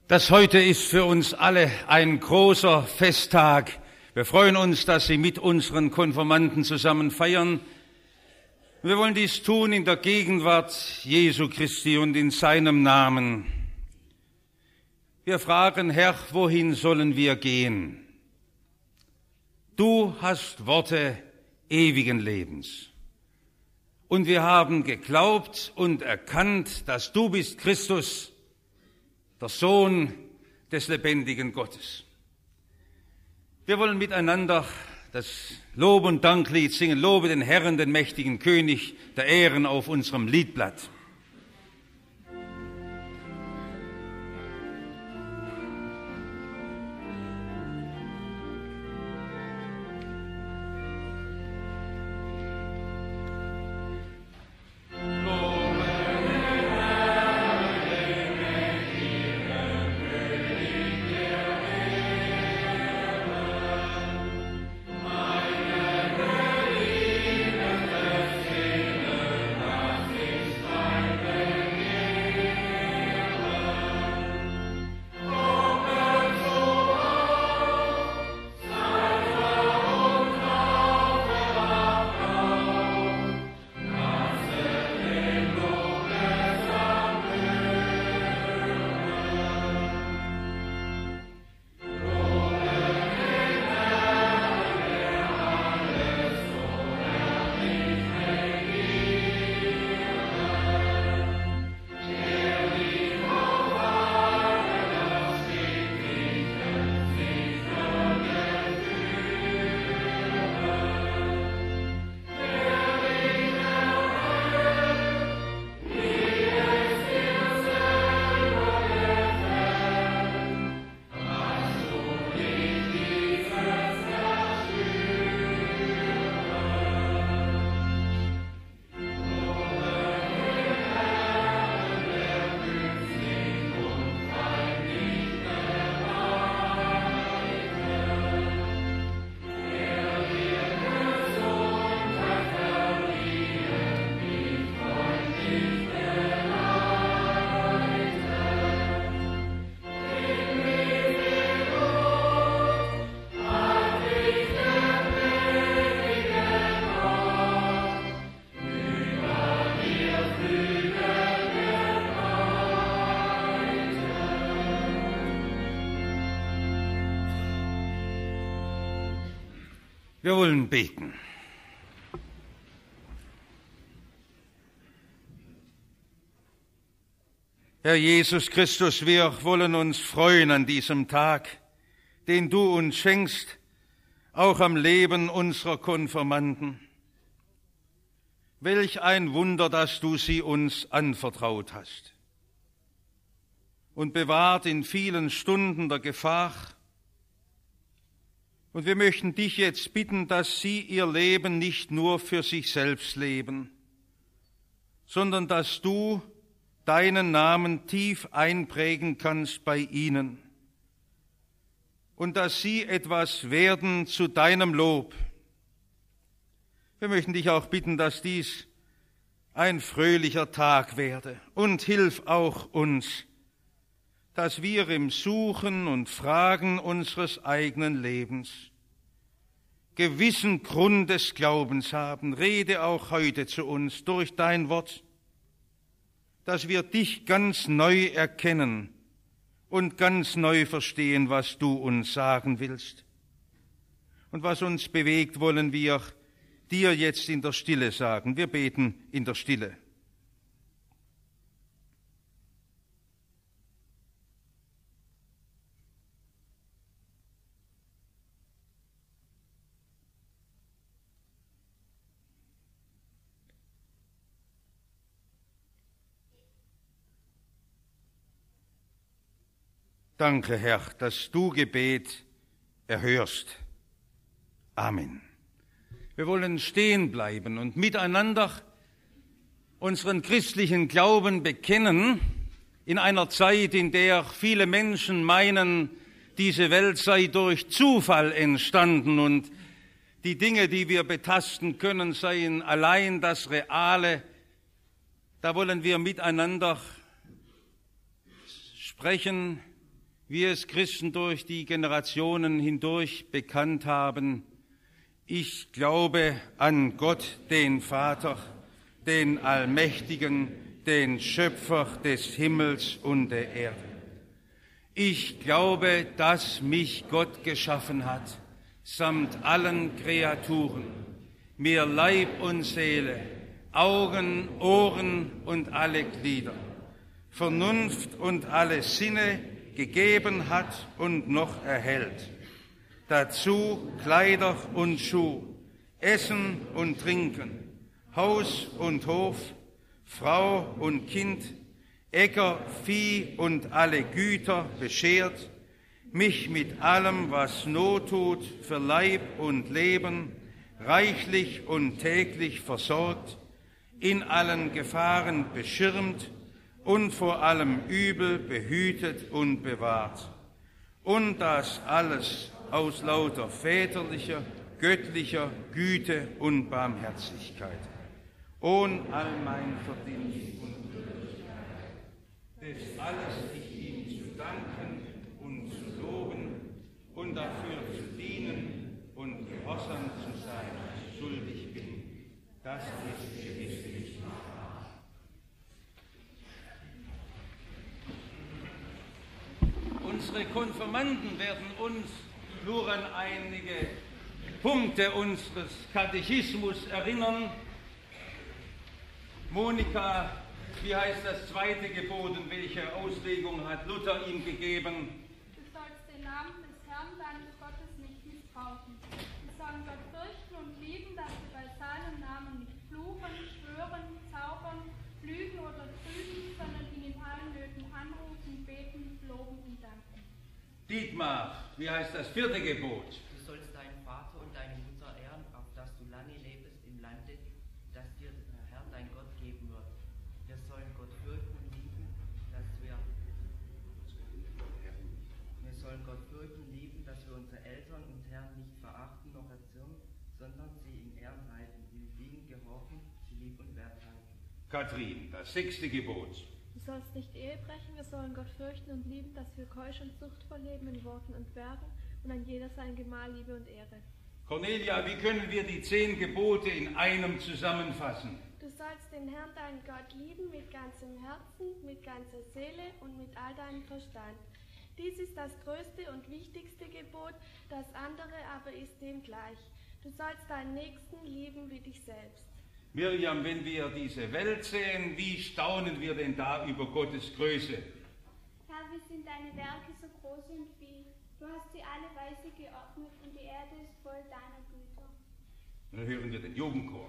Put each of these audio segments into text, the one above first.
Das heute ist für uns alle ein großer Festtag. Wir freuen uns, dass Sie mit unseren Konfirmanden zusammen feiern. Wir wollen dies tun in der Gegenwart Jesu Christi und in seinem Namen. Wir fragen, Herr, wohin sollen wir gehen? Du hast Worte ewigen Lebens. Und wir haben geglaubt und erkannt, dass du bist Christus, der Sohn des lebendigen Gottes. Wir wollen miteinander das Lob- und Danklied singen. Lobe den Herrn, den mächtigen König der Ehren auf unserem Liedblatt. Wir wollen beten. Herr Jesus Christus, wir wollen uns freuen an diesem Tag, den du uns schenkst, auch am Leben unserer Konfirmanden. Welch ein Wunder, dass du sie uns anvertraut hast und bewahrt in vielen Stunden der Gefahr. Und wir möchten dich jetzt bitten, dass sie ihr Leben nicht nur für sich selbst leben, sondern dass du deinen Namen tief einprägen kannst bei ihnen und dass sie etwas werden zu deinem Lob. Wir möchten dich auch bitten, dass dies ein fröhlicher Tag werde und hilf auch uns, dass wir im Suchen und Fragen unseres eigenen Lebens gewissen Grund des Glaubens haben. Rede auch heute zu uns durch dein Wort, dass wir dich ganz neu erkennen und ganz neu verstehen, was du uns sagen willst. Und was uns bewegt, wollen wir dir jetzt in der Stille sagen. Wir beten in der Stille. Danke, Herr, dass du Gebet erhörst. Amen. Wir wollen stehen bleiben und miteinander unseren christlichen Glauben bekennen in einer Zeit, in der viele Menschen meinen, diese Welt sei durch Zufall entstanden und die Dinge, die wir betasten können, seien allein das Reale. Da wollen wir miteinander sprechen wie es Christen durch die Generationen hindurch bekannt haben: Ich glaube an Gott, den Vater, den Allmächtigen, den Schöpfer des Himmels und der Erde. Ich glaube, dass mich Gott geschaffen hat, samt allen Kreaturen, mir Leib und Seele, Augen, Ohren und alle Glieder, Vernunft und alle Sinne gegeben hat und noch erhält. Dazu Kleider und Schuh, Essen und Trinken, Haus und Hof, Frau und Kind, Äcker, Vieh und alle Güter beschert, mich mit allem, was Not tut, für Leib und Leben, reichlich und täglich versorgt, in allen Gefahren beschirmt und vor allem Übel behütet und bewahrt. Und das alles aus lauter väterlicher, göttlicher Güte und Barmherzigkeit. Ohne all mein Verdienst und Würdigkeit, das alles ich ihm zu danken und zu loben und dafür zu dienen und gehorsam zu sein, schuldig bin. Das ist gewisslich wahr. Unsere Konfirmanden werden uns nur an einige Punkte unseres Katechismus erinnern. Monika, wie heißt das zweite Gebot und welche Auslegung hat Luther ihm gegeben? Du sollst den Namen des Herrn, deines Gottes, nicht missbrauchen. Wir sollen Gott fürchten und lieben, dass wir bei seinem Namen nicht fluchen, schwören, zaubern, lügen oder trügen, sondern ihn in allen Nöten anrufen, beten, loben und danken. Dietmar, wie heißt das vierte Gebot? Du sollst deinen Vater und deine Mutter ehren, auf dass du lange lebst im Lande, das dir der Herr dein Gott geben wird. Wir sollen Gott fürchten und lieben, dass wir unsere Eltern und Herren nicht verachten noch erzürnen, sondern sie in Ehren halten, ihnen gehorchen, sie lieb und wert halten. Kathrin, das sechste Gebot. Du sollst nicht Ehe brechen, wir sollen Gott fürchten und lieben, dass wir keusch und zuchtvoll leben in Worten und Werken und an jeder seinen Gemahl Liebe und Ehre. Cornelia, wie können wir die 10 Gebote in einem zusammenfassen? Du sollst den Herrn, deinen Gott, lieben mit ganzem Herzen, mit ganzer Seele und mit all deinem Verstand. Dies ist das größte und wichtigste Gebot, das andere aber ist dem gleich. Du sollst deinen Nächsten lieben wie dich selbst. Miriam, wenn wir diese Welt sehen, wie staunen wir denn da über Gottes Größe? Herr, wie sind deine Werke so groß und viel? Du hast sie alle weise geordnet und die Erde ist voll deiner Güter. Dann hören wir den Jugendchor.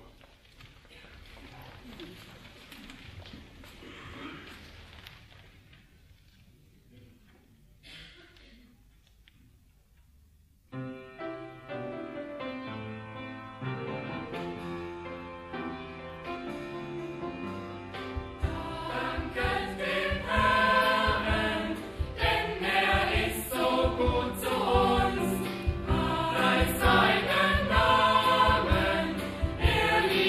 Seinen Namen, er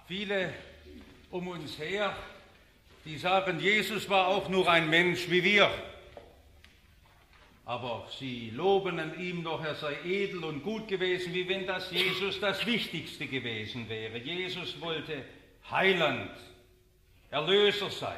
Viele um uns her, die sagen, Jesus war auch nur ein Mensch wie wir. Aber sie loben an ihm noch, er sei edel und gut gewesen, wie wenn das Jesus das Wichtigste gewesen wäre. Jesus wollte Heiland, Erlöser sein.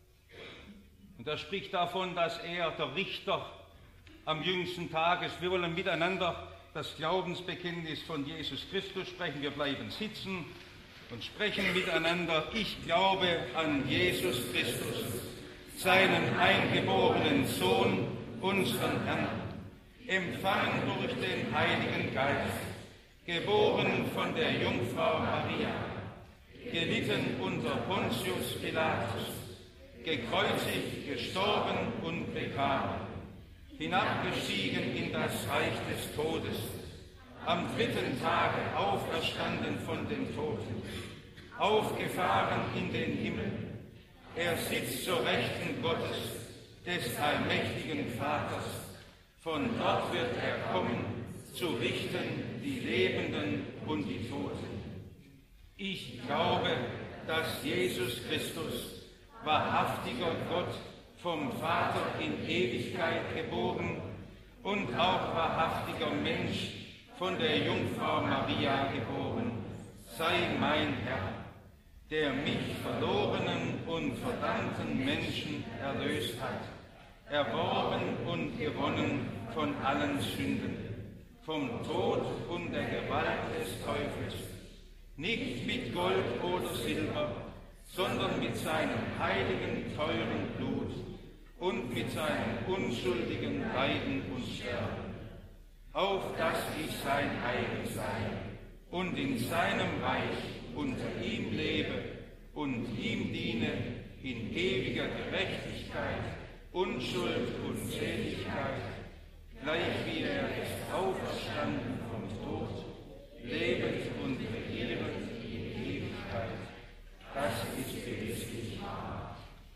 Und er spricht davon, dass er der Richter am jüngsten Tag ist. Wir wollen miteinander das Glaubensbekenntnis von Jesus Christus sprechen. Wir bleiben sitzen und sprechen miteinander. Ich glaube an Jesus Christus, seinen eingeborenen Sohn, unseren Herrn, empfangen durch den Heiligen Geist, geboren von der Jungfrau Maria, gelitten unter Pontius Pilatus, gekreuzigt, gestorben und begraben, hinabgestiegen in das Reich des Todes, am dritten Tage auferstanden von den Toten, aufgefahren in den Himmel. Er sitzt zur Rechten Gottes, des allmächtigen Vaters. Von dort wird er kommen, zu richten die Lebenden und die Toten. Ich glaube, dass Jesus Christus, wahrhaftiger Gott, vom Vater in Ewigkeit geboren und auch wahrhaftiger Mensch, von der Jungfrau Maria geboren, sei mein Herr, der mich verlorenen und verdammten Menschen erlöst hat, erworben und gewonnen von allen Sünden, vom Tod und der Gewalt des Teufels, nicht mit Gold oder Silber, sondern mit seinem heiligen, teuren Blut und mit seinem unschuldigen Leiden und Sterben, auf dass ich sein eigen sei und in seinem Reich unter ihm lebe und ihm diene in ewiger Gerechtigkeit, Unschuld und Seligkeit, gleich wie er ist auferstanden vom Tod, lebend und regiert in Ewigkeit. Das ist gewisslich wahr.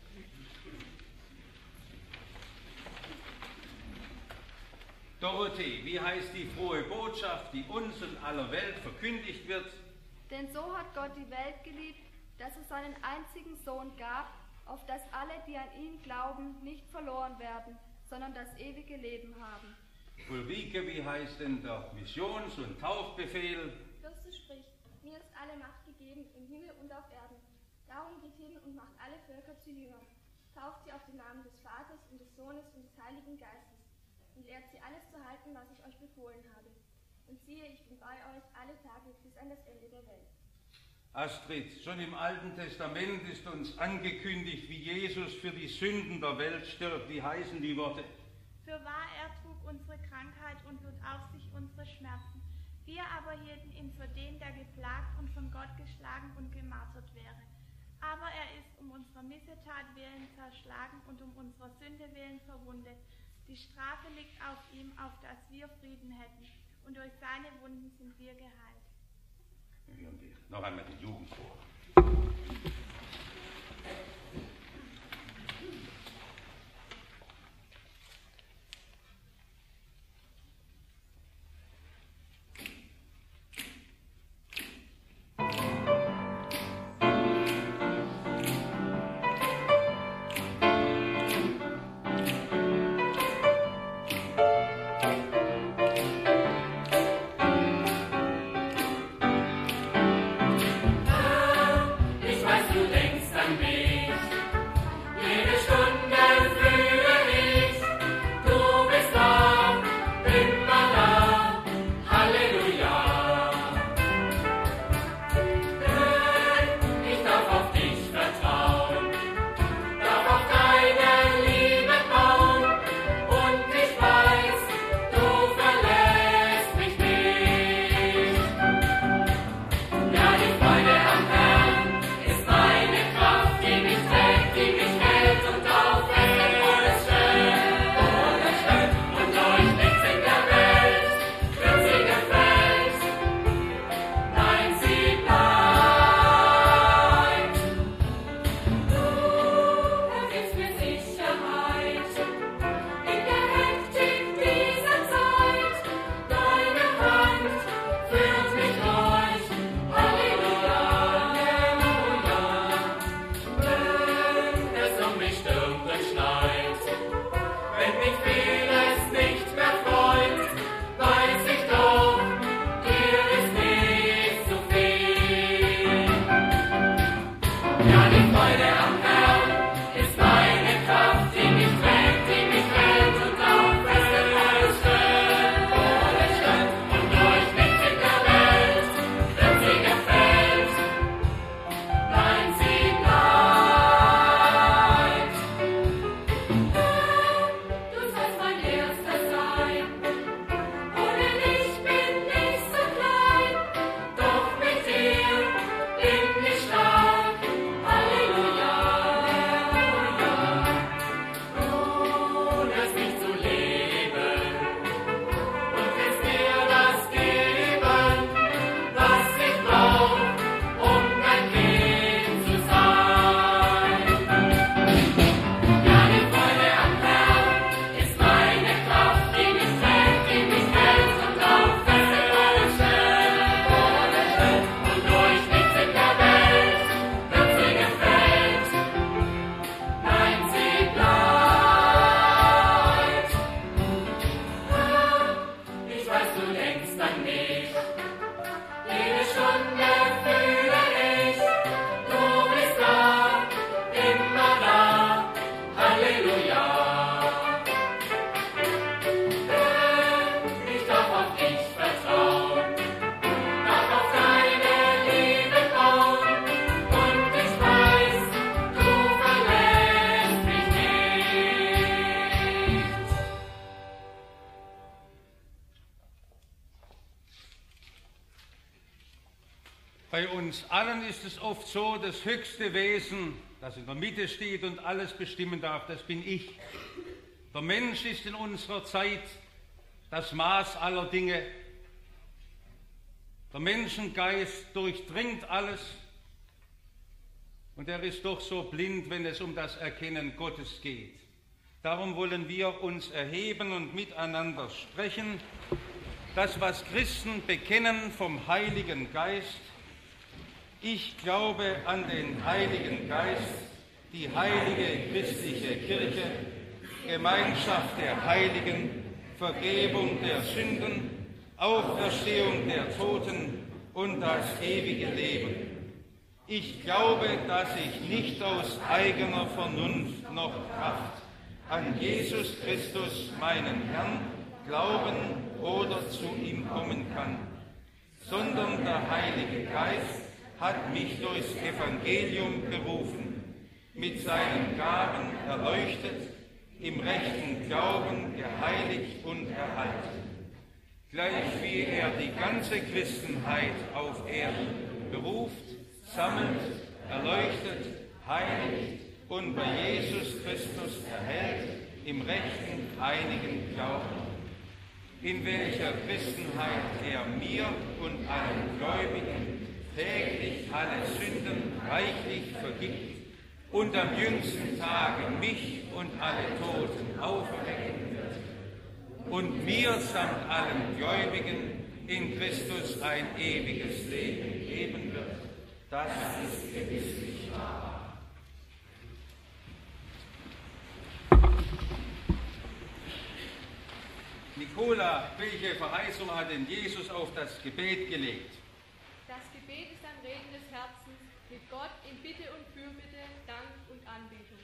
Dorothee, wie heißt die frohe Botschaft, die uns und aller Welt verkündigt wird? Denn so hat Gott die Welt geliebt, dass es seinen einzigen Sohn gab, auf dass alle, die an ihn glauben, nicht verloren werden, sondern das ewige Leben haben. Ulrike, wie heißt denn der Missions- und Taufbefehl? Christus spricht, mir ist alle Macht gegeben im Himmel und auf Erden. Darum geht hin und macht alle Völker zu Jüngern. Tauft sie auf den Namen des Vaters und des Sohnes und des Heiligen Geistes und lehrt sie alles zu halten, was ich euch befohlen habe. Und siehe, ich bin bei euch alle Tage bis an das Ende der Welt. Astrid, schon im Alten Testament ist uns angekündigt, wie Jesus für die Sünden der Welt stirbt. Wie heißen die Worte? Fürwahr, er trug unsere Krankheit und lud auf sich unsere Schmerzen. Wir aber hielten ihn für den, der geplagt und von Gott geschlagen und gemartert wäre. Aber er ist um unserer Missetat willen zerschlagen und um unserer Sünde willen verwundet. Die Strafe liegt auf ihm, auf dass wir Frieden hätten. Und durch seine Wunden sind wir geheilt. Wir hören noch einmal die Jugend vor. Ich weiß, du Bei uns allen ist es oft so, das höchste Wesen, das in der Mitte steht und alles bestimmen darf, das bin ich. Der Mensch ist in unserer Zeit das Maß aller Dinge. Der Menschengeist durchdringt alles und er ist doch so blind, wenn es um das Erkennen Gottes geht. Darum wollen wir uns erheben und miteinander sprechen. Das, was Christen bekennen vom Heiligen Geist. Ich glaube an den Heiligen Geist, die heilige christliche Kirche, Gemeinschaft der Heiligen, Vergebung der Sünden, Auferstehung der Toten und das ewige Leben. Ich glaube, dass ich nicht aus eigener Vernunft noch Kraft an Jesus Christus, meinen Herrn, glauben oder zu ihm kommen kann, sondern der Heilige Geist hat mich durchs Evangelium berufen, mit seinen Gaben erleuchtet, im rechten Glauben geheiligt und erhalten. Gleich wie er die ganze Christenheit auf Erden beruft, sammelt, erleuchtet, heiligt und bei Jesus Christus erhält, im rechten, einigen Glauben, in welcher Christenheit er mir und allen Gläubigen täglich alle Sünden reichlich vergibt und am jüngsten Tage mich und alle Toten auferwecken wird und mir samt allen Gläubigen in Christus ein ewiges Leben geben wird. Das ist gewisslich wahr. Nicola, welche Verheißung hat denn Jesus auf das Gebet gelegt? Das Gebet ist ein Reden des Herzens mit Gott in Bitte und Fürbitte, Dank und Anbetung.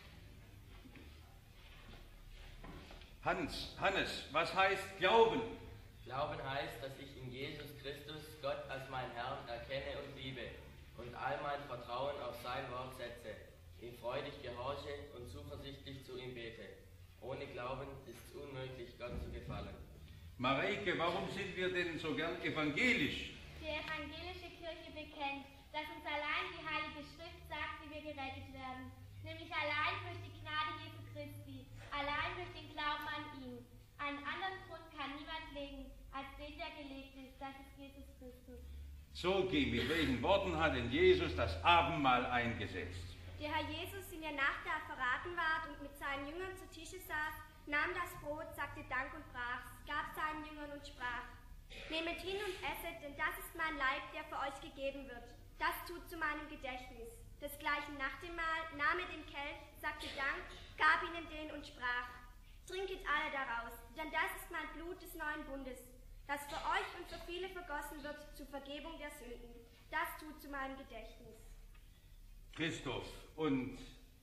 Hannes, was heißt Glauben? Glauben heißt, dass ich in Jesus Christus Gott als meinen Herrn erkenne und liebe und all mein Vertrauen auf sein Wort setze, ihm freudig gehorche und zuversichtlich zu ihm bete. Ohne Glauben ist es unmöglich, Gott zu gefallen. Mareike, warum sind wir denn so gern evangelisch? Die evangelische Kirche bekennt, dass uns allein die Heilige Schrift sagt, wie wir gerettet werden, nämlich allein durch die Gnade Jesu Christi, allein durch den Glauben an ihn. Einen anderen Grund kann niemand legen, als den, der gelegt ist, das ist Jesus Christus. So, mit welchen Worten hat denn Jesus das Abendmahl eingesetzt? Der Herr Jesus, in der Nacht, da er verraten ward und mit seinen Jüngern zu Tische saß, nahm das Brot, sagte Dank und brach's, gab seinen Jüngern und sprach: Nehmet hin und esset, denn das ist mein Leib, der für euch gegeben wird. Das tut zu meinem Gedächtnis. Desgleichen nach dem Mahl nahm er den Kelch, sagte Dank, gab ihnen den und sprach: Trinket alle daraus, denn das ist mein Blut des neuen Bundes, das für euch und für viele vergossen wird zur Vergebung der Sünden. Das tut zu meinem Gedächtnis. Christoph, und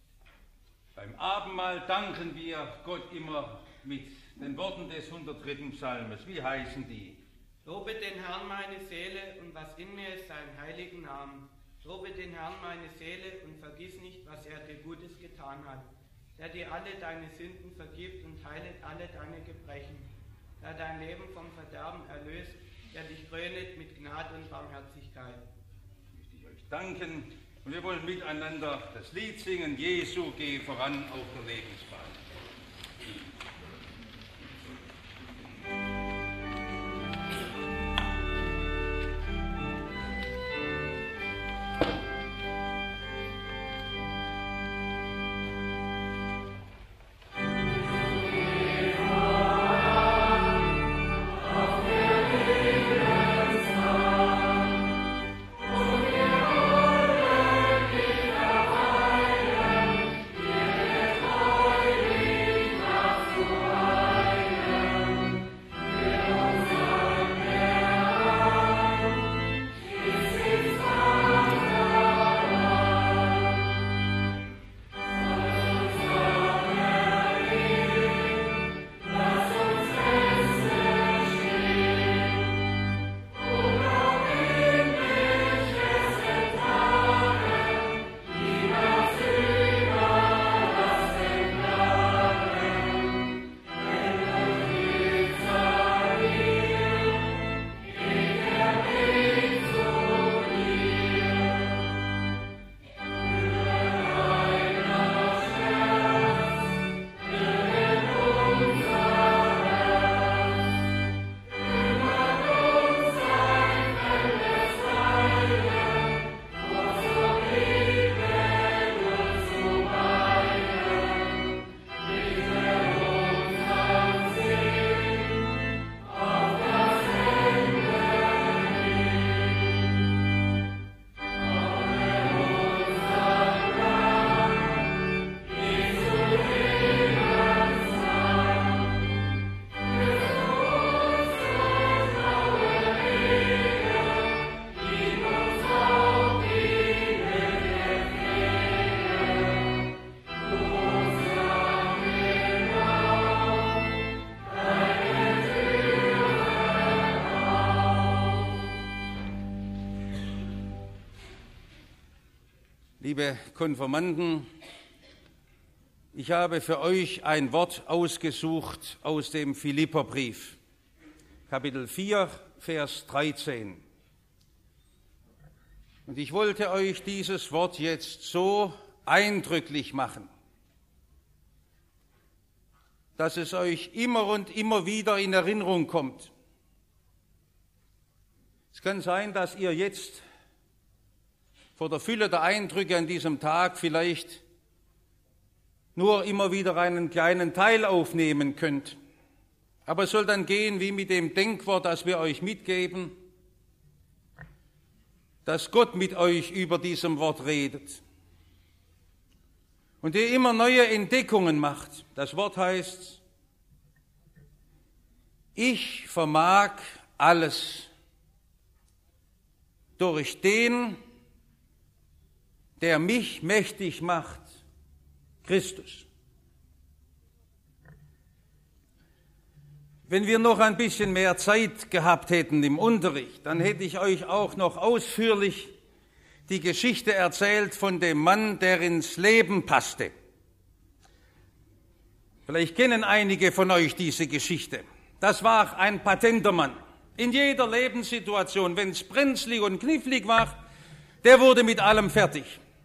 beim Abendmahl danken wir Gott immer mit den Worten des 103. Psalmes. Wie heißen die? Lobe den Herrn meine Seele und was in mir ist, seinen heiligen Namen. Lobe den Herrn meine Seele und vergiss nicht, was er dir Gutes getan hat. Der dir alle deine Sünden vergibt und heilet alle deine Gebrechen. Der dein Leben vom Verderben erlöst, der dich krönet mit Gnade und Barmherzigkeit. Möchte ich euch danken. Und wir wollen miteinander das Lied singen: Jesu, geh voran auf der Lebensbahn. Thank liebe Konfirmanden, ich habe für euch ein Wort ausgesucht aus dem Philipperbrief, Kapitel 4, Vers 13. Und ich wollte euch dieses Wort jetzt so eindrücklich machen, dass es euch immer und immer wieder in Erinnerung kommt. Es kann sein, dass ihr jetzt vor der Fülle der Eindrücke an diesem Tag vielleicht nur immer wieder einen kleinen Teil aufnehmen könnt. Aber es soll dann gehen wie mit dem Denkwort, das wir euch mitgeben, dass Gott mit euch über diesem Wort redet und ihr immer neue Entdeckungen macht. Das Wort heißt, ich vermag alles durch den, der mich mächtig macht, Christus. Wenn wir noch ein bisschen mehr Zeit gehabt hätten im Unterricht, dann hätte ich euch auch noch ausführlich die Geschichte erzählt von dem Mann, der ins Leben passte. Vielleicht kennen einige von euch diese Geschichte. Das war ein patenter Mann. In jeder Lebenssituation, wenn es brenzlig und knifflig war, der wurde mit allem fertig.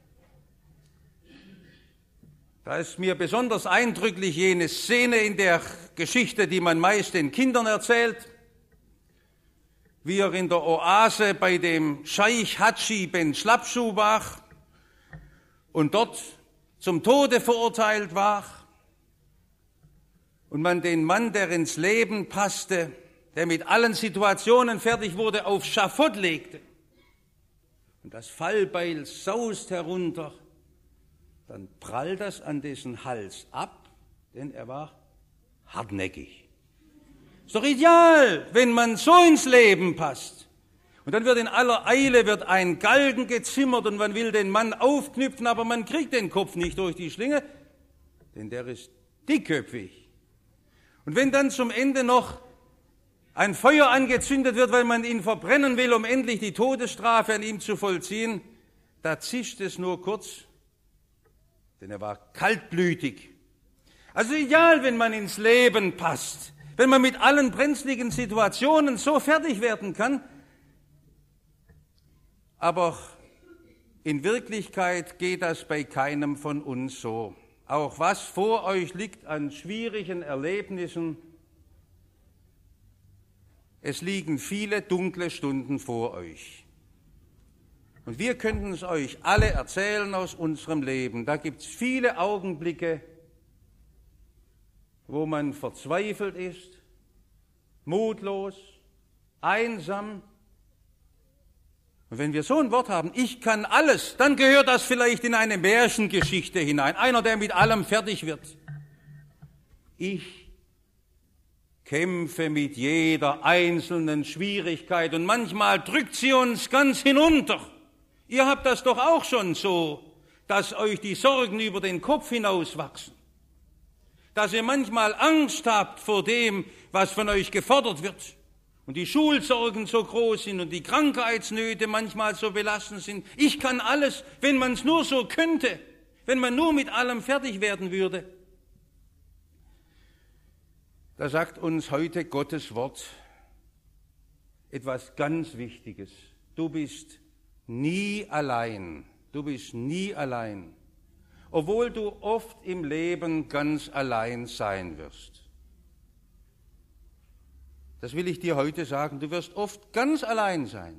Da ist mir besonders eindrücklich jene Szene in der Geschichte, die man meist den Kindern erzählt, wie er in der Oase bei dem Scheich Hadschi ben Schlappschuh war und dort zum Tode verurteilt war und man den Mann, der ins Leben passte, der mit allen Situationen fertig wurde, aufs Schafott legte. Und das Fallbeil saust herunter, dann prallt das an dessen Hals ab, denn er war hartnäckig. Ist doch ideal, wenn man so ins Leben passt. Und dann wird in aller Eile ein Galgen gezimmert und man will den Mann aufknüpfen, aber man kriegt den Kopf nicht durch die Schlinge, denn der ist dickköpfig. Und wenn dann zum Ende noch ein Feuer angezündet wird, weil man ihn verbrennen will, um endlich die Todesstrafe an ihm zu vollziehen, da zischt es nur kurz, denn er war kaltblütig. Also ideal, wenn man ins Leben passt, wenn man mit allen brenzligen Situationen so fertig werden kann. Aber in Wirklichkeit geht das bei keinem von uns so. Auch was vor euch liegt an schwierigen Erlebnissen, es liegen viele dunkle Stunden vor euch. Und wir könnten es euch alle erzählen aus unserem Leben. Da gibt es viele Augenblicke, wo man verzweifelt ist, mutlos, einsam. Und wenn wir so ein Wort haben, ich kann alles, dann gehört das vielleicht in eine Märchengeschichte hinein. Einer, der mit allem fertig wird. Ich kämpfe mit jeder einzelnen Schwierigkeit und manchmal drückt sie uns ganz hinunter. Ihr habt das doch auch schon so, dass euch die Sorgen über den Kopf hinauswachsen. Dass ihr manchmal Angst habt vor dem, was von euch gefordert wird. Und die Schulsorgen so groß sind und die Krankheitsnöte manchmal so belastend sind. Ich kann alles, wenn man es nur so könnte, wenn man nur mit allem fertig werden würde. Da sagt uns heute Gottes Wort etwas ganz Wichtiges. Du bist nie allein. Du bist nie allein. Obwohl du oft im Leben ganz allein sein wirst. Das will ich dir heute sagen. Du wirst oft ganz allein sein.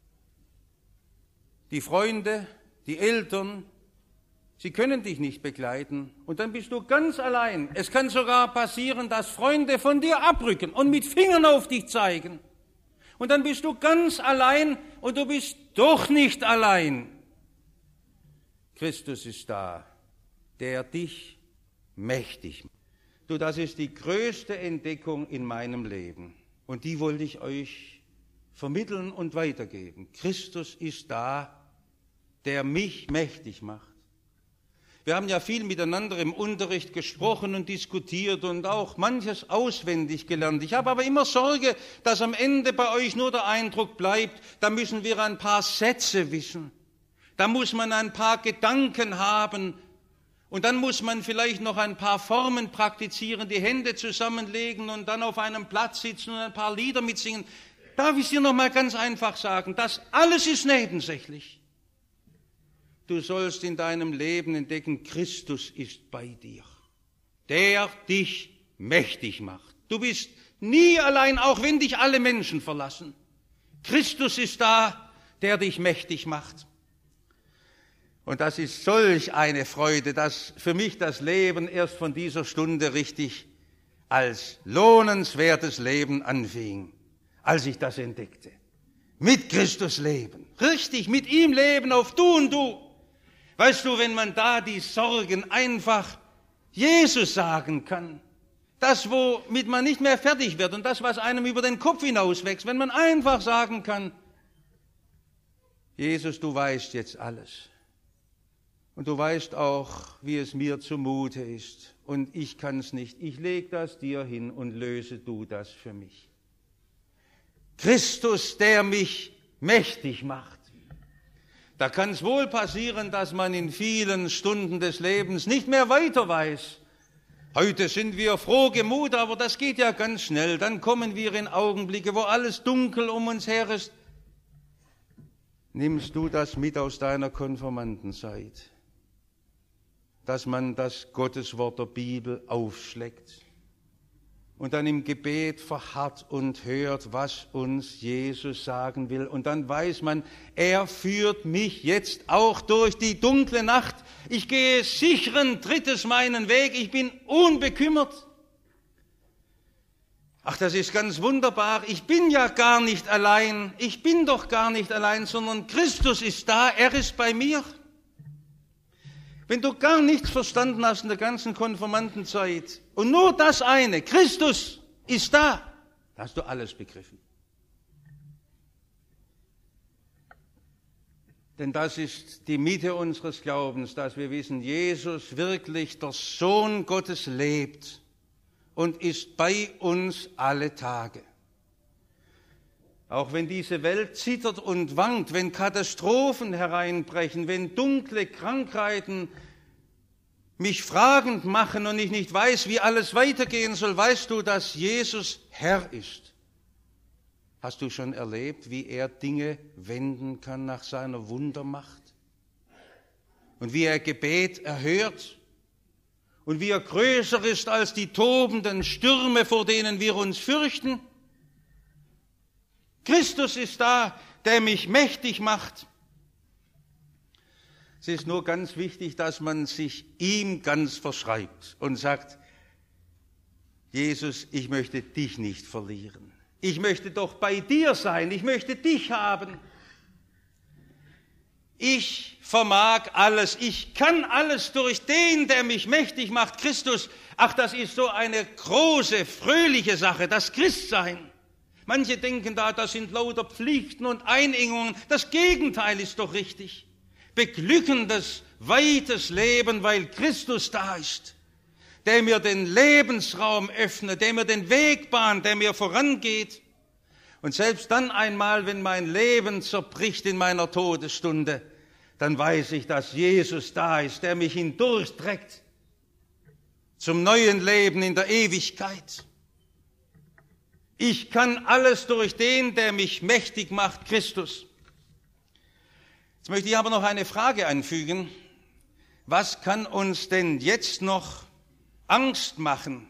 Die Freunde, die Eltern, sie können dich nicht begleiten. Und dann bist du ganz allein. Es kann sogar passieren, dass Freunde von dir abrücken und mit Fingern auf dich zeigen. Und dann bist du ganz allein und du bist doch nicht allein. Christus ist da, der dich mächtig macht. Du, das ist die größte Entdeckung in meinem Leben. Und die wollte ich euch vermitteln und weitergeben. Christus ist da, der mich mächtig macht. Wir haben ja viel miteinander im Unterricht gesprochen und diskutiert und auch manches auswendig gelernt. Ich habe aber immer Sorge, dass am Ende bei euch nur der Eindruck bleibt, da müssen wir ein paar Sätze wissen. Da muss man ein paar Gedanken haben und dann muss man vielleicht noch ein paar Formen praktizieren, die Hände zusammenlegen und dann auf einem Platz sitzen und ein paar Lieder mitsingen. Darf ich dir noch mal ganz einfach sagen, das alles ist nebensächlich. Du sollst in deinem Leben entdecken, Christus ist bei dir, der dich mächtig macht. Du bist nie allein, auch wenn dich alle Menschen verlassen. Christus ist da, der dich mächtig macht. Und das ist solch eine Freude, dass für mich das Leben erst von dieser Stunde richtig als lohnenswertes Leben anfing, als ich das entdeckte. Mit Christus leben, richtig, mit ihm leben auf Du und Du. Weißt du, wenn man da die Sorgen einfach Jesus sagen kann, das, womit man nicht mehr fertig wird und das, was einem über den Kopf hinauswächst, wenn man einfach sagen kann, Jesus, du weißt jetzt alles. Und du weißt auch, wie es mir zumute ist. Und ich kann es nicht. Ich lege das dir hin und löse du das für mich. Christus, der mich mächtig macht. Da kann es wohl passieren, dass man in vielen Stunden des Lebens nicht mehr weiter weiß. Heute sind wir frohgemut, aber das geht ja ganz schnell. Dann kommen wir in Augenblicke, wo alles dunkel um uns her ist. Nimmst du das mit aus deiner Konfirmandenzeit, dass man das Gotteswort der Bibel aufschlägt und dann im Gebet verharrt und hört, was uns Jesus sagen will. Und dann weiß man, er führt mich jetzt auch durch die dunkle Nacht. Ich gehe sicheren Trittes meinen Weg, ich bin unbekümmert. Ach, das ist ganz wunderbar. Ich bin ja gar nicht allein. Ich bin doch gar nicht allein, sondern Christus ist da, er ist bei mir. Wenn du gar nichts verstanden hast in der ganzen Konfirmandenzeit und nur das eine, Christus ist da, dann hast du alles begriffen. Denn das ist die Mitte unseres Glaubens, dass wir wissen, Jesus wirklich, der Sohn Gottes, lebt und ist bei uns alle Tage. Auch wenn diese Welt zittert und wankt, wenn Katastrophen hereinbrechen, wenn dunkle Krankheiten mich fragend machen und ich nicht weiß, wie alles weitergehen soll, weißt du, dass Jesus Herr ist. Hast du schon erlebt, wie er Dinge wenden kann nach seiner Wundermacht? Und wie er Gebet erhört? Und wie er größer ist als die tobenden Stürme, vor denen wir uns fürchten? Christus ist da, der mich mächtig macht. Es ist nur ganz wichtig, dass man sich ihm ganz verschreibt und sagt, Jesus, ich möchte dich nicht verlieren. Ich möchte doch bei dir sein, ich möchte dich haben. Ich vermag alles, ich kann alles durch den, der mich mächtig macht, Christus. Ach, das ist so eine große, fröhliche Sache, das Christsein. Manche denken da, das sind lauter Pflichten und Einengungen. Das Gegenteil ist doch richtig. Beglückendes, weites Leben, weil Christus da ist, der mir den Lebensraum öffnet, der mir den Weg bahnt, der mir vorangeht. Und selbst dann einmal, wenn mein Leben zerbricht in meiner Todesstunde, dann weiß ich, dass Jesus da ist, der mich hindurchträgt zum neuen Leben in der Ewigkeit. Ich kann alles durch den, der mich mächtig macht, Christus. Jetzt möchte ich aber noch eine Frage anfügen. Was kann uns denn jetzt noch Angst machen?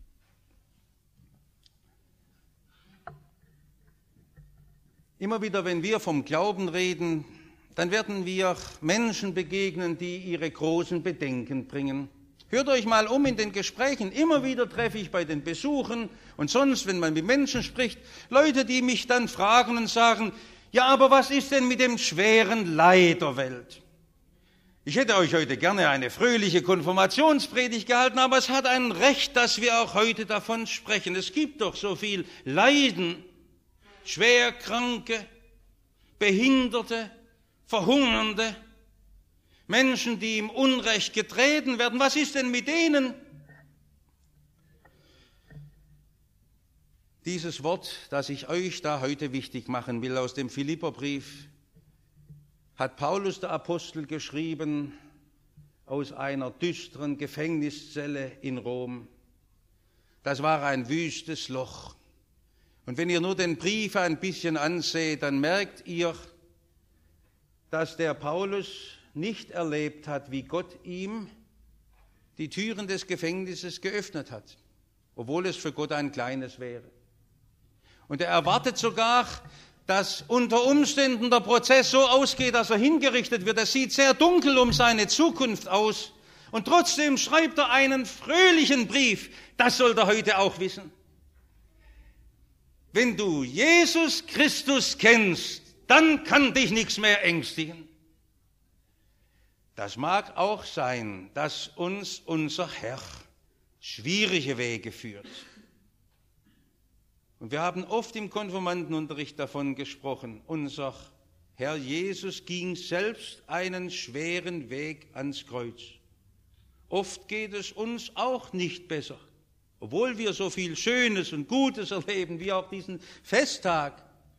Immer wieder, wenn wir vom Glauben reden, dann werden wir Menschen begegnen, die ihre großen Bedenken bringen. Hört euch mal um in den Gesprächen. Immer wieder treffe ich bei den Besuchen und sonst, wenn man mit Menschen spricht, Leute, die mich dann fragen und sagen, ja, aber was ist denn mit dem schweren Leid der Welt? Ich hätte euch heute gerne eine fröhliche Konfirmationspredigt gehalten, aber es hat ein Recht, dass wir auch heute davon sprechen. Es gibt doch so viel Leiden, Schwerkranke, Behinderte, Verhungernde, Menschen, die im Unrecht getreten werden. Was ist denn mit denen? Dieses Wort, das ich euch da heute wichtig machen will aus dem Philipperbrief, hat Paulus der Apostel geschrieben aus einer düsteren Gefängniszelle in Rom. Das war ein wüstes Loch. Und wenn ihr nur den Brief ein bisschen anseht, dann merkt ihr, dass der Paulus nicht erlebt hat, wie Gott ihm die Türen des Gefängnisses geöffnet hat, obwohl es für Gott ein kleines wäre. Und er erwartet sogar, dass unter Umständen der Prozess so ausgeht, dass er hingerichtet wird. Es sieht sehr dunkel um seine Zukunft aus. Und trotzdem schreibt er einen fröhlichen Brief. Das sollt ihr heute auch wissen. Wenn du Jesus Christus kennst, dann kann dich nichts mehr ängstigen. Das mag auch sein, dass uns unser Herr schwierige Wege führt. Und wir haben oft im Konfirmandenunterricht davon gesprochen, unser Herr Jesus ging selbst einen schweren Weg ans Kreuz. Oft geht es uns auch nicht besser, obwohl wir so viel Schönes und Gutes erleben, wie auch diesen Festtag.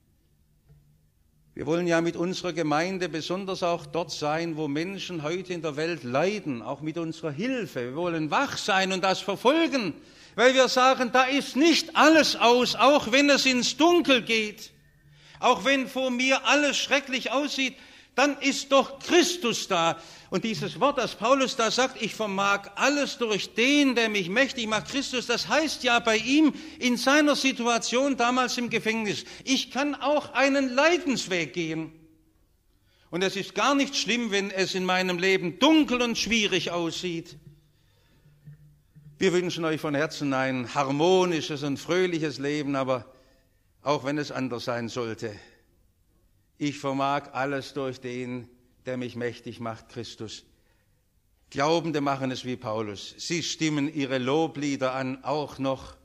Wir wollen ja mit unserer Gemeinde besonders auch dort sein, wo Menschen heute in der Welt leiden, auch mit unserer Hilfe. Wir wollen wach sein und das verfolgen, weil wir sagen, da ist nicht alles aus, auch wenn es ins Dunkel geht, auch wenn vor mir alles schrecklich aussieht, dann ist doch Christus da. Und dieses Wort, das Paulus da sagt, ich vermag alles durch den, der mich mächtig macht, Christus, das heißt ja bei ihm in seiner Situation damals im Gefängnis, ich kann auch einen Leidensweg gehen. Und es ist gar nicht schlimm, wenn es in meinem Leben dunkel und schwierig aussieht. Wir wünschen euch von Herzen ein harmonisches und fröhliches Leben, aber auch wenn es anders sein sollte, ich vermag alles durch den, der mich mächtig macht, Christus. Glaubende machen es wie Paulus. Sie stimmen ihre Loblieder an, auch noch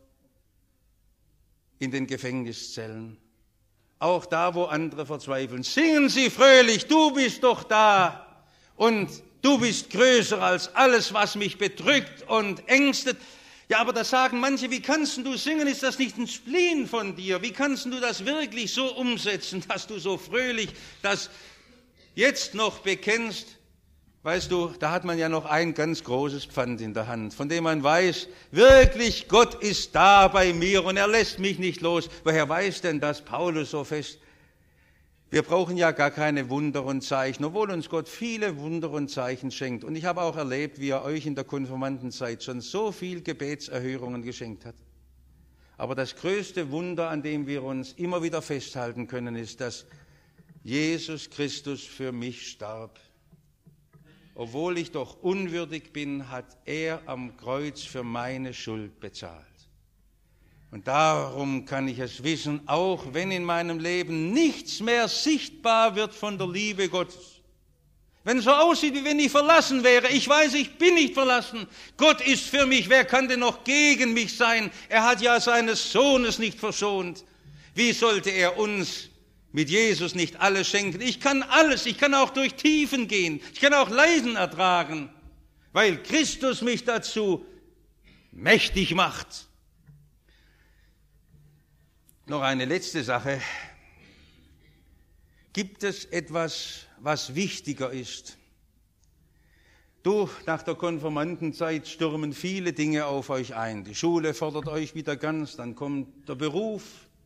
in den Gefängniszellen. Auch da, wo andere verzweifeln. Singen Sie fröhlich, du bist doch da und du bist größer als alles, was mich bedrückt und ängstet. Ja, aber da sagen manche, wie kannst du singen? Ist das nicht ein Spleen von dir? Wie kannst du das wirklich so umsetzen, dass du so fröhlich das jetzt noch bekennst? Weißt du, da hat man ja noch ein ganz großes Pfand in der Hand, von dem man weiß, wirklich, Gott ist da bei mir und er lässt mich nicht los. Woher weiß denn das Paulus so fest? Wir brauchen ja gar keine Wunder und Zeichen, obwohl uns Gott viele Wunder und Zeichen schenkt. Und ich habe auch erlebt, wie er euch in der Konfirmandenzeit schon so viel Gebetserhörungen geschenkt hat. Aber das größte Wunder, an dem wir uns immer wieder festhalten können, ist, dass Jesus Christus für mich starb. Obwohl ich doch unwürdig bin, hat er am Kreuz für meine Schuld bezahlt. Und darum kann ich es wissen, auch wenn in meinem Leben nichts mehr sichtbar wird von der Liebe Gottes. Wenn es so aussieht, wie wenn ich verlassen wäre. Ich weiß, ich bin nicht verlassen. Gott ist für mich. Wer kann denn noch gegen mich sein? Er hat ja seines Sohnes nicht verschont. Wie sollte er uns mit Jesus nicht alles schenken? Ich kann alles. Ich kann auch durch Tiefen gehen. Ich kann auch Leiden ertragen, weil Christus mich dazu mächtig macht. Noch eine letzte Sache. Gibt es etwas, was wichtiger ist? Nach der Konfirmandenzeit stürmen viele Dinge auf euch ein. Die Schule fordert euch wieder ganz, dann kommt der Beruf.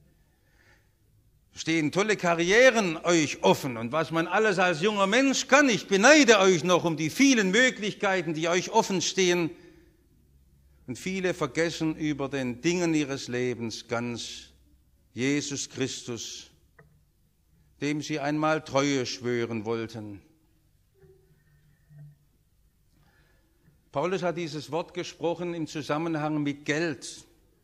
Stehen tolle Karrieren euch offen und was man alles als junger Mensch kann. Ich beneide euch noch um die vielen Möglichkeiten, die euch offen stehen. Und viele vergessen über den Dingen ihres Lebens ganz Jesus Christus, dem sie einmal Treue schwören wollten. Paulus hat dieses Wort gesprochen im Zusammenhang mit Geld.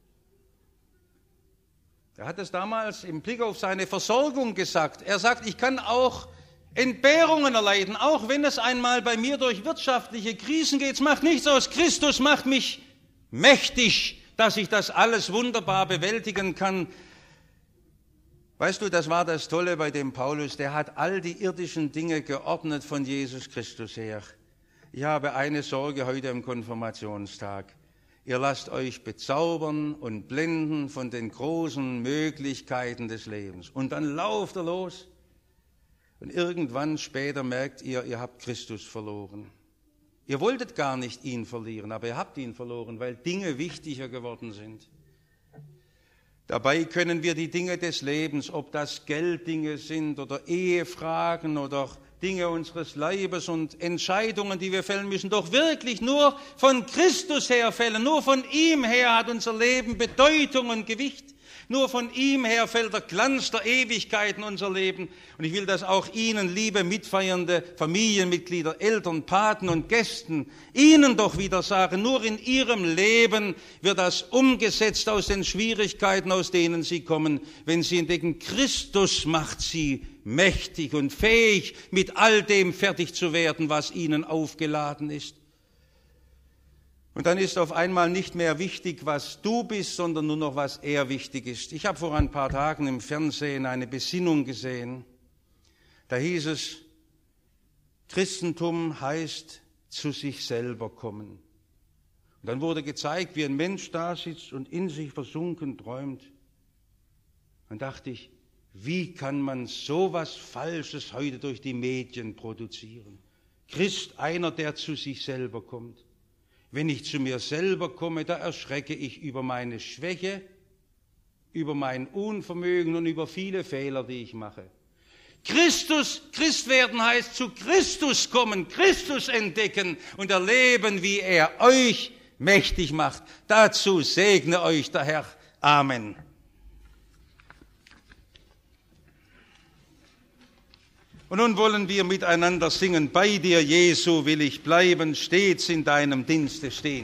Er hat es damals im Blick auf seine Versorgung gesagt. Er sagt, ich kann auch Entbehrungen erleiden, auch wenn es einmal bei mir durch wirtschaftliche Krisen geht. Es macht nichts aus. Christus macht mich mächtig, dass ich das alles wunderbar bewältigen kann. Weißt du, das war das Tolle bei dem Paulus, der hat all die irdischen Dinge geordnet von Jesus Christus her. Ich habe eine Sorge heute am Konfirmationstag. Ihr lasst euch bezaubern und blenden von den großen Möglichkeiten des Lebens. Und dann lauft er los Und irgendwann später merkt ihr, ihr habt Christus verloren. Ihr wolltet gar nicht ihn verlieren, aber ihr habt ihn verloren, weil Dinge wichtiger geworden sind. Dabei können wir die Dinge des Lebens, ob das Gelddinge sind oder Ehefragen oder Dinge unseres Leibes und Entscheidungen, die wir fällen müssen, doch wirklich nur von Christus her fällen. Nur von ihm her hat unser Leben Bedeutung und Gewicht. Nur von ihm her fällt der Glanz der Ewigkeit in unser Leben. Und ich will das auch Ihnen, liebe mitfeiernde Familienmitglieder, Eltern, Paten und Gästen, Ihnen doch wieder sagen, nur in Ihrem Leben wird das umgesetzt aus den Schwierigkeiten, aus denen Sie kommen, wenn Sie entdecken, Christus macht Sie mächtig und fähig, mit all dem fertig zu werden, was Ihnen aufgeladen ist. Und dann ist auf einmal nicht mehr wichtig, was du bist, sondern nur noch, was er wichtig ist. Ich habe vor ein paar Tagen im Fernsehen eine Besinnung gesehen. Da hieß es, Christentum heißt zu sich selber kommen. Und dann wurde gezeigt, wie ein Mensch da sitzt und in sich versunken träumt. Dann dachte ich, wie kann man so was Falsches heute durch die Medien produzieren? Christ, einer, der zu sich selber kommt. Wenn ich zu mir selber komme, da erschrecke ich über meine Schwäche, über mein Unvermögen und über viele Fehler, die ich mache. Christ werden heißt zu Christus kommen, Christus entdecken und erleben, wie er euch mächtig macht. Dazu segne euch der Herr. Amen. Und nun wollen wir miteinander singen, bei dir, Jesu, will ich bleiben, stets in deinem Dienste stehen.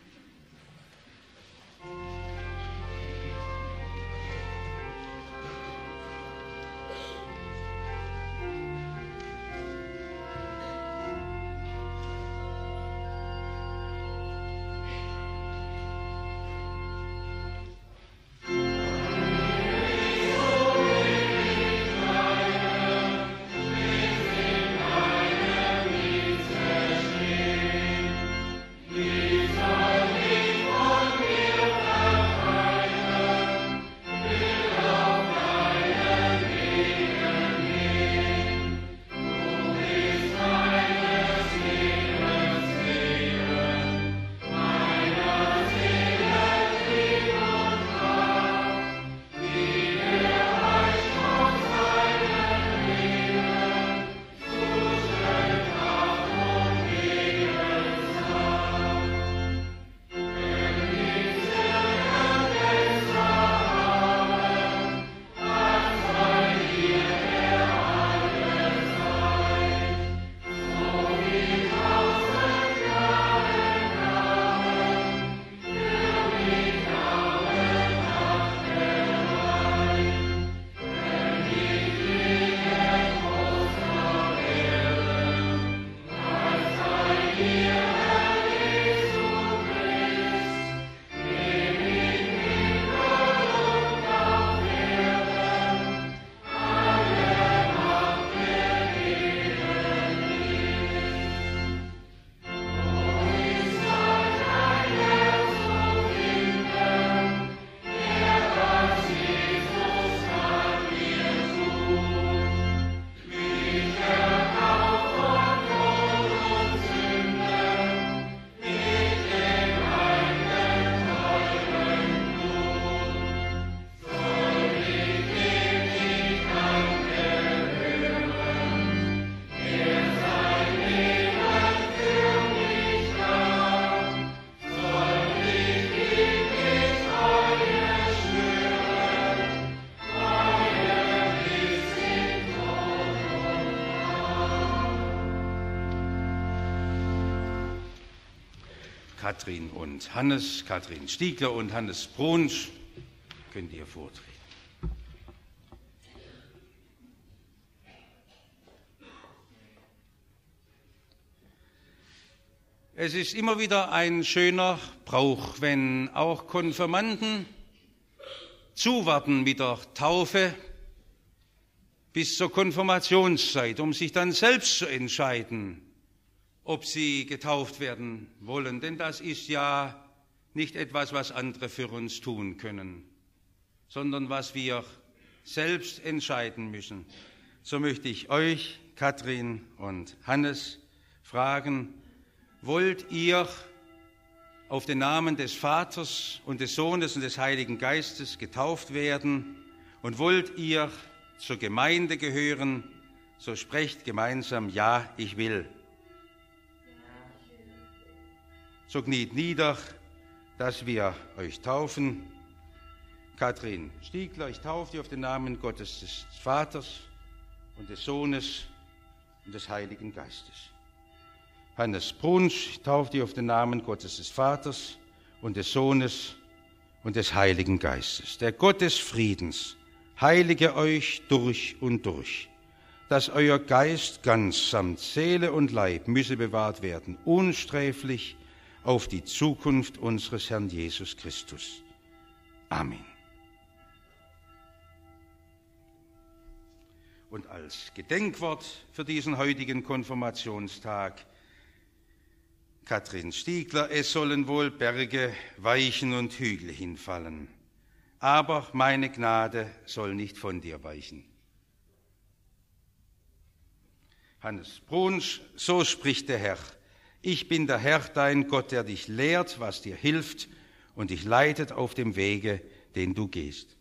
Katrin und Hannes, Katrin Stiegler und Hannes Brunsch, könnt ihr vortreten. Es ist immer wieder ein schöner Brauch, wenn auch Konfirmanden zuwarten mit der Taufe bis zur Konfirmationszeit, um sich dann selbst zu entscheiden, ob sie getauft werden wollen. Denn das ist ja nicht etwas, was andere für uns tun können, sondern was wir selbst entscheiden müssen. so möchte ich euch, Kathrin und Hannes, fragen, wollt ihr auf den Namen des Vaters und des Sohnes und des Heiligen Geistes getauft werden und wollt ihr zur Gemeinde gehören, so sprecht gemeinsam, ja, ich will. So kniet nieder, dass wir euch taufen. Kathrin Stiegler, ich taufe dich auf den Namen Gottes des Vaters und des Sohnes und des Heiligen Geistes. Hannes Brunsch, ich taufe dich auf den Namen Gottes des Vaters und des Sohnes und des Heiligen Geistes. Der Gott des Friedens heilige euch durch und durch, dass euer Geist ganz samt Seele und Leib müsse bewahrt werden, unsträflich auf die Zukunft unseres Herrn Jesus Christus. Amen. Und als Gedenkwort für diesen heutigen Konfirmationstag Kathrin Stiegler, es sollen wohl Berge weichen und Hügel hinfallen, aber meine Gnade soll nicht von dir weichen. Hannes Brunsch, so spricht der Herr, ich bin der Herr, dein Gott, der dich lehrt, was dir hilft und dich leitet auf dem Wege, den du gehst.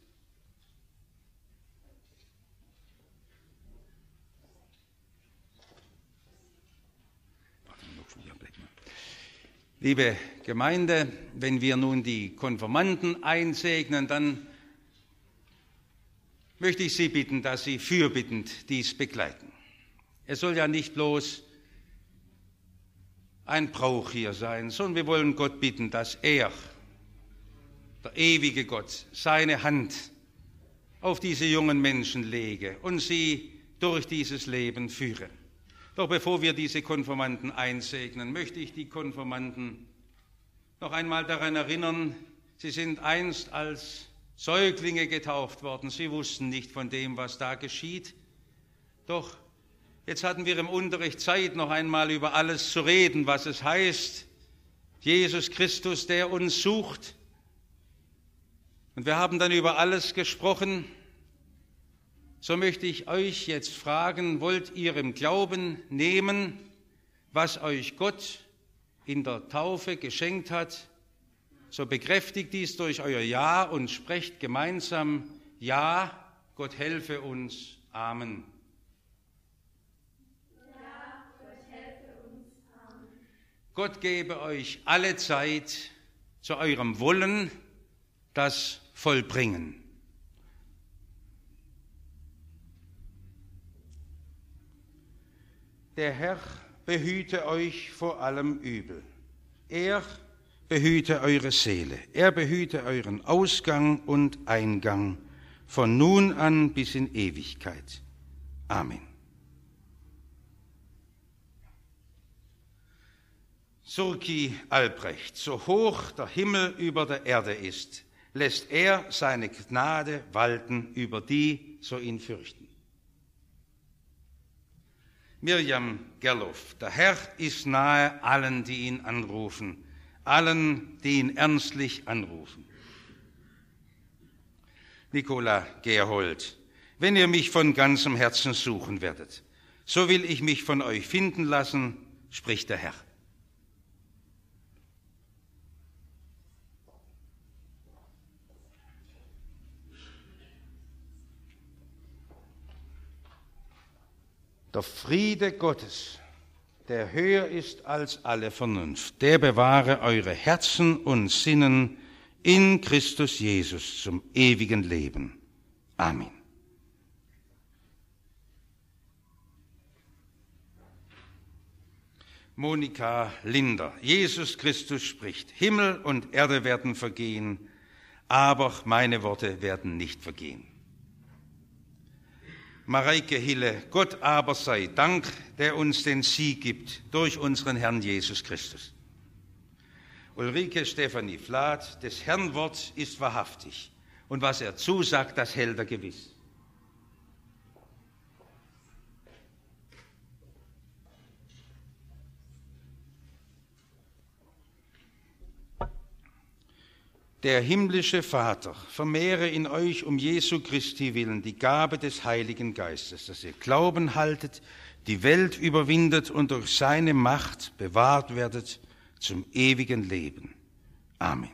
Liebe Gemeinde, wenn wir nun die Konfirmanden einsegnen, dann möchte ich Sie bitten, dass Sie fürbittend dies begleiten. Es soll ja nicht bloß ein Brauch hier sein, sondern wir wollen Gott bitten, dass er, der ewige Gott, seine Hand auf diese jungen Menschen lege und sie durch dieses Leben führe. Doch bevor wir diese Konfirmanden einsegnen, möchte ich die Konfirmanden noch einmal daran erinnern, sie sind einst als Säuglinge getauft worden. Sie wussten nicht von dem, was da geschieht. Doch jetzt hatten wir im Unterricht Zeit, noch einmal über alles zu reden, was es heißt, Jesus Christus, der uns sucht. Und wir haben dann über alles gesprochen. So möchte ich euch jetzt fragen, wollt ihr im Glauben nehmen, was euch Gott in der Taufe geschenkt hat? So bekräftigt dies durch euer Ja und sprecht gemeinsam, ja, Gott helfe uns. Amen. Ja, Gott helfe uns. Amen. Gott gebe euch alle Zeit zu eurem Wollen das Vollbringen. Der Herr behüte euch vor allem Übel. Er behüte eure Seele. Er behüte euren Ausgang und Eingang von nun an bis in Ewigkeit. Amen. Surki Albrecht, so hoch der Himmel über der Erde ist, lässt er seine Gnade walten über die, so ihn fürchten. Mirjam Gerloff, der Herr ist nahe allen, die ihn anrufen, allen, die ihn ernstlich anrufen. Nicola Gerhold, wenn ihr mich von ganzem Herzen suchen werdet, so will ich mich von euch finden lassen, spricht der Herr. Der Friede Gottes, der höher ist als alle Vernunft, der bewahre eure Herzen und Sinnen in Christus Jesus zum ewigen Leben. Amen. Monika Linder, Jesus Christus spricht, Himmel und Erde werden vergehen, aber meine Worte werden nicht vergehen. Mareike Hille, Gott aber sei Dank, der uns den Sieg gibt durch unseren Herrn Jesus Christus. Ulrike Stefanie Flath, des Herrn Wort ist wahrhaftig und was er zusagt, das hält er gewiss. Der himmlische Vater vermehre in euch um Jesu Christi willen die Gabe des Heiligen Geistes, dass ihr Glauben haltet, die Welt überwindet und durch seine Macht bewahrt werdet zum ewigen Leben. Amen.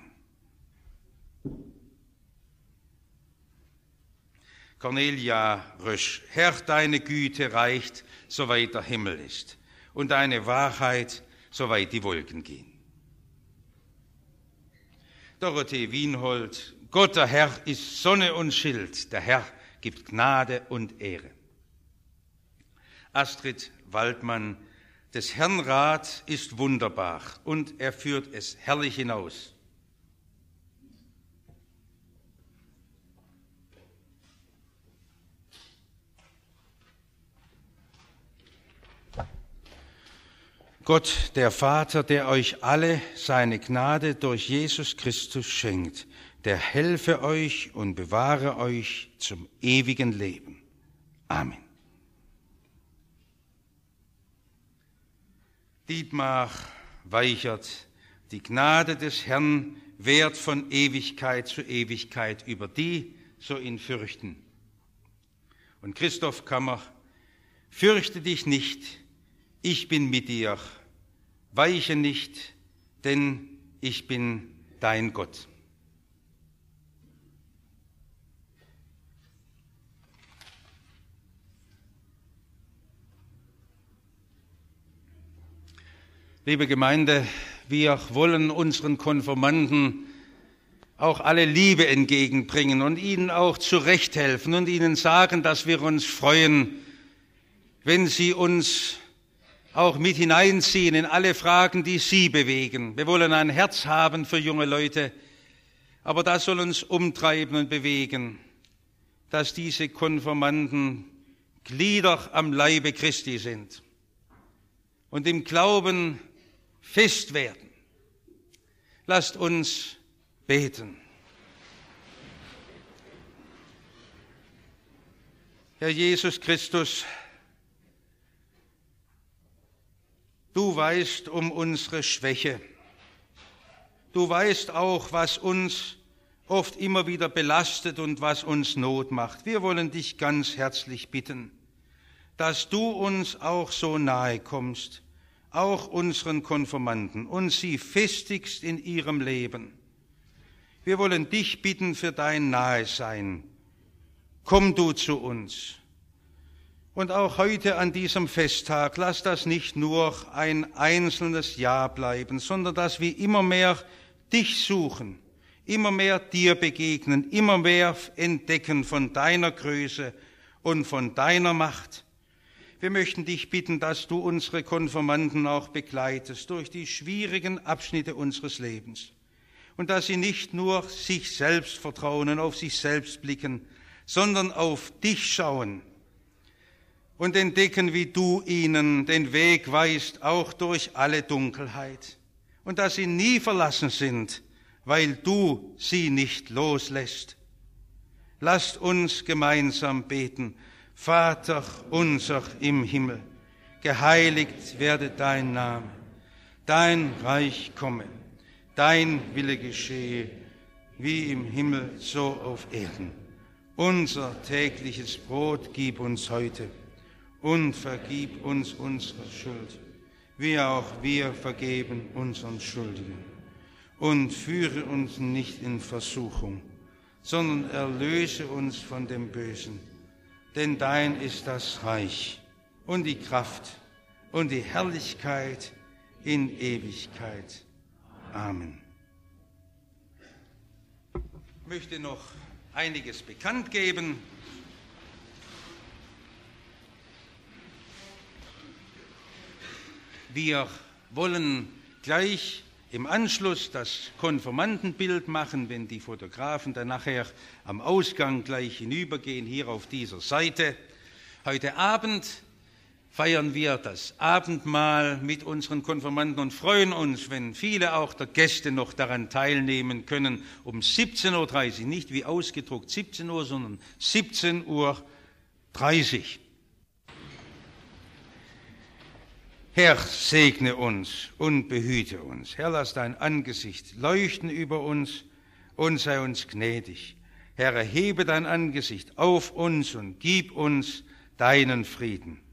Cornelia Rösch, Herr, deine Güte reicht, soweit der Himmel ist, und deine Wahrheit, soweit die Wolken gehen. Dorothee Wienhold, Gott der Herr ist Sonne und Schild, der Herr gibt Gnade und Ehre. Astrid Waldmann, des Herrn Rat ist wunderbar und er führt es herrlich hinaus. Gott, der Vater, der euch alle seine Gnade durch Jesus Christus schenkt, der helfe euch und bewahre euch zum ewigen Leben. Amen. Dietmar Weichert, die Gnade des Herrn währt von Ewigkeit zu Ewigkeit über die, so ihn fürchten. Und Christoph Kammer, fürchte dich nicht, ich bin mit dir, weiche nicht, denn ich bin dein Gott. Liebe Gemeinde, wir wollen unseren Konfirmanden auch alle Liebe entgegenbringen und ihnen auch zurechthelfen und ihnen sagen, dass wir uns freuen, wenn sie uns auch mit hineinziehen in alle Fragen, die sie bewegen. Wir wollen ein Herz haben für junge Leute, aber das soll uns umtreiben und bewegen, dass diese Konfirmanden Glieder am Leibe Christi sind und im Glauben fest werden. Lasst uns beten. Herr Jesus Christus, du weißt um unsere Schwäche. Du weißt auch, was uns oft immer wieder belastet und was uns Not macht. Wir wollen dich ganz herzlich bitten, dass du uns auch so nahe kommst, auch unseren Konfirmanden, und sie festigst in ihrem Leben. Wir wollen dich bitten für dein Nahesein. Komm du zu uns. Und auch heute an diesem Festtag, lass das nicht nur ein einzelnes Jahr bleiben, sondern dass wir immer mehr dich suchen, immer mehr dir begegnen, immer mehr entdecken von deiner Größe und von deiner Macht. Wir möchten dich bitten, dass du unsere Konfirmanden auch begleitest durch die schwierigen Abschnitte unseres Lebens und dass sie nicht nur sich selbst vertrauen und auf sich selbst blicken, sondern auf dich schauen und entdecken, wie du ihnen den Weg weist, auch durch alle Dunkelheit, und dass sie nie verlassen sind, weil du sie nicht loslässt. Lasst uns gemeinsam beten. Vater unser im Himmel, geheiligt werde dein Name, dein Reich komme, dein Wille geschehe, wie im Himmel so auf Erden. Unser tägliches Brot gib uns heute und vergib uns unsere Schuld, wie auch wir vergeben unseren Schuldigen. Und führe uns nicht in Versuchung, sondern erlöse uns von dem Bösen. Denn dein ist das Reich und die Kraft und die Herrlichkeit in Ewigkeit. Amen. Ich möchte noch einiges bekannt geben. Wir wollen gleich im Anschluss das Konfirmandenbild machen, wenn die Fotografen dann nachher am Ausgang gleich hinübergehen, hier auf dieser Seite. Heute Abend feiern wir das Abendmahl mit unseren Konfirmanden und freuen uns, wenn viele auch der Gäste noch daran teilnehmen können, um 17.30 Uhr, nicht wie ausgedruckt 17 Uhr, sondern 17.30 Uhr. Herr, segne uns und behüte uns. Herr, lass dein Angesicht leuchten über uns und sei uns gnädig. Herr, erhebe dein Angesicht auf uns und gib uns deinen Frieden.